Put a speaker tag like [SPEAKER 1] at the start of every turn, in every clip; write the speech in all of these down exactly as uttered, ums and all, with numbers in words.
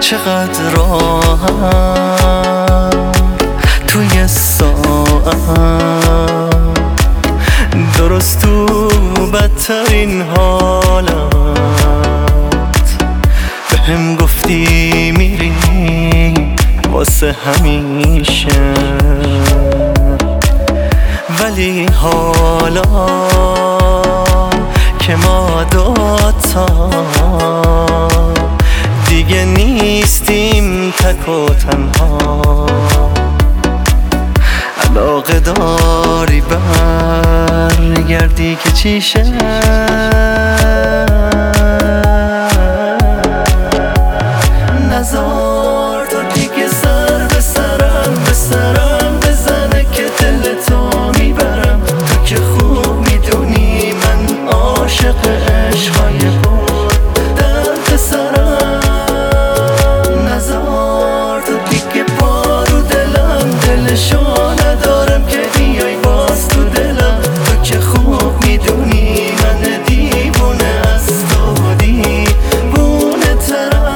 [SPEAKER 1] چقدر راهم توی ساعت، درست تو بدترین حالت بهم گفتی میری واسه همیشه، ولی حالا که ما دوتا دیگه نیستیم تک و تنها، علاقه داری برگردی که چیشه؟ نزار تو دیگه سر به سرم به سرم بزنه که دل تو میبرم، تو که خوب میدونی من عاشق عشقای بود درد سرم. نزار تو دیگه پا رو دلم، دلشو ندارم که بیای باز تو دلم، تو که خوب میدونی من دیوونه از تو دیوونه ترم.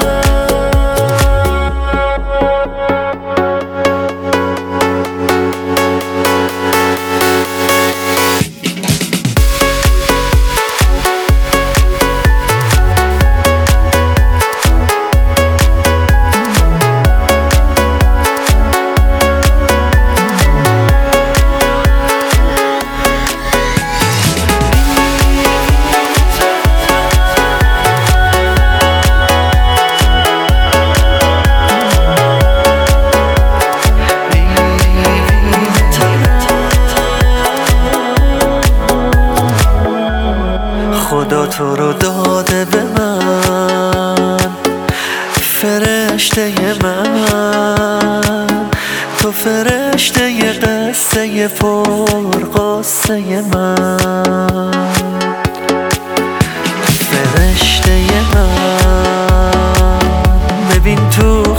[SPEAKER 1] خدا تو رو داده به من، فرشته من، تو فرشته ی قصه ی پر قصه ی من، فرشته ی من، ببین تو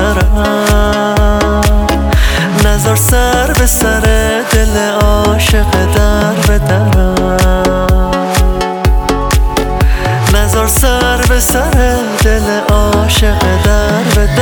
[SPEAKER 1] خطرم، نذار سر به سر دل عاشق در به درم، نذار سر به سر دل عاشق در به